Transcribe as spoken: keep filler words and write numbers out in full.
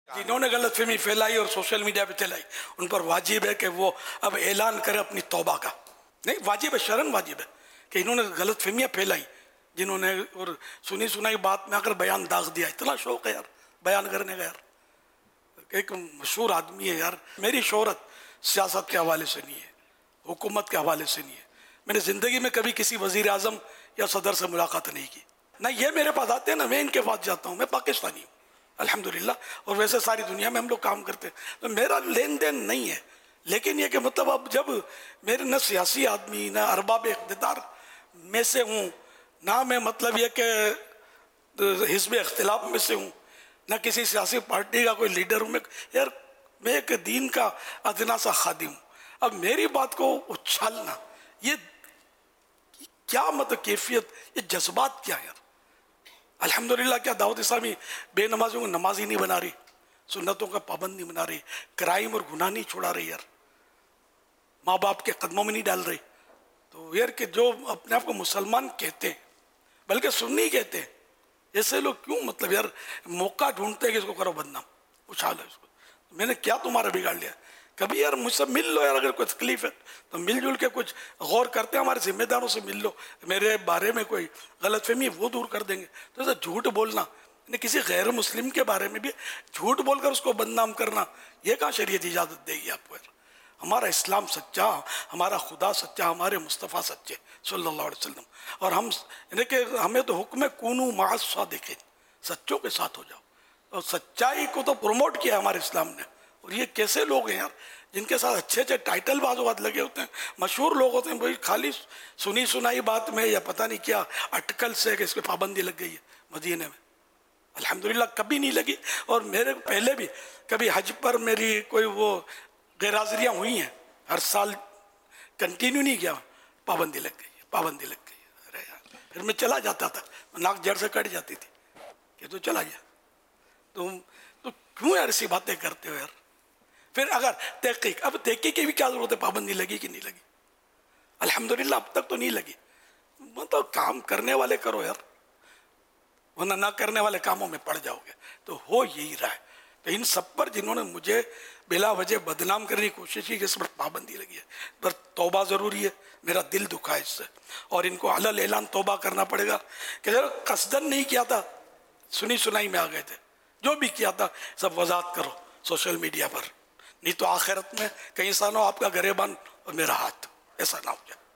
जिन्होंने गलतफहमी फैलाई और सोशल मीडिया पे चलाई उन पर वाजिब है कि वो अब ऐलान करें अपनी तौबा का। नहीं, वाजिब है, शरन वाजिब है कि इन्होंने गलतफहमियाँ फैलाई, जिन्होंने और सुनी सुनाई बात में आकर बयान दाग दिया। इतना शौक है यार बयान करने का। यार एक मशहूर आदमी है यार। मेरी शोहरत सियासत के हवाले से नहीं है, हुकूमत के हवाले से नहीं है। मैंने ज़िंदगी में कभी किसी वज़ीर आज़म या सदर से मुलाकात नहीं की। ना ये मेरे पास आते हैं ना मैं इनके पास जाता हूँ। मैं पाकिस्तानी हूँ अल्हम्दुलिल्लाह, और वैसे सारी दुनिया में हम लोग काम करते हैं, तो मेरा लेन देन नहीं है। लेकिन ये कि मतलब अब जब मेरे न सियासी आदमी न अरबाब इक़्तिदार में से हूँ, ना मैं मतलब ये कि हिज़्ब इख्तिलाफ में से हूँ, ना किसी सियासी पार्टी का कोई लीडर हूँ। मैं यार मैं एक दीन का अदना सा खादिम हूँ। अब मेरी बात को उछालना, ये क्या मतलब कैफियत, ये जज्बात क्या यार। अल्हम्दुलिल्लाह क्या दावत इस्लामी बेनमाजियों को नमाज ही नहीं बना रही, सुन्नतों का पाबंद नहीं बना रही, क्राइम और गुनाह नहीं छुड़ा रही यार, माँ बाप के कदमों में नहीं डाल रही। तो यार कि जो अपने आप को मुसलमान कहते हैं, बल्कि सुन्नी कहते हैं, ऐसे लोग क्यों मतलब यार मौका ढूंढते हैं कि इसको करो बदनाम, उछालो इसको। मैंने क्या तुम्हारा बिगाड़ लिया? कभी यार मुझसे मिल लो यार, अगर कोई तकलीफ है तो मिलजुल के कुछ गौर करते हैं, हमारे जिम्मेदारों से मिल लो, मेरे बारे में कोई गलतफहमी वो दूर कर देंगे। तो ऐसा झूठ बोलना, किसी गैर मुस्लिम के बारे में भी झूठ बोलकर उसको बदनाम करना, ये कहाँ शरीयत इजाज़त देगी आपको यार। हमारा इस्लाम सच्चा, हमारा खुदा सच्चा, हमारे मुस्तफ़ा सच्चे सल्लल्लाहु अलैहि वसल्लम, और हम यानी कि हमें तो हुक्म है कूनू माअस सादिक़ीन, सच्चों के साथ हो जाओ। और सच्चाई को तो प्रमोट किया हमारे इस्लाम ने। और ये कैसे लोग हैं यार जिनके साथ अच्छे अच्छे टाइटल बाजू बात लगे होते हैं, मशहूर लोग होते हैं, भाई खाली सुनी सुनाई बात में या पता नहीं क्या अटकल से कि इसकी पाबंदी लग गई है मदीने में। अल्हम्दुलिल्लाह कभी नहीं लगी, और मेरे पहले भी कभी हज पर मेरी कोई वो गैरहाज़िरियाँ हुई हैं, हर साल कंटिन्यू नहीं किया, पाबंदी लग गई पाबंदी लग गई अरे यार, फिर मैं चला जाता था, नाक जड़ से कट जाती थी कि तो चला गया। तो तो क्यों यार ऐसी बातें करते हो यार। फिर अगर तहकीक, अब तहकीक की भी क्या जरूरत है, पाबंदी लगी कि नहीं लगी? अल्हम्दुलिल्लाह अब तक तो नहीं लगी। मतलब काम करने वाले करो यार, वरना ना करने वाले कामों में पड़ जाओगे। तो हो यही रहा है। तो इन सब पर जिन्होंने मुझे बिला वजह बदनाम करने की कोशिश की, इस पर पाबंदी लगी है, पर तौबा ज़रूरी है। मेरा दिल दुखा है इससे, और इनको अलल ऐलान तौबा करना पड़ेगा कि जरा कसदन नहीं किया था, सुनी सुनाई में आ गए थे, जो भी किया था सब वजाहत करो सोशल मीडिया पर, नहीं तो आखिरत में कहीं सानो आपका गरेबान और मेरा हाथ, ऐसा ना हो जाए।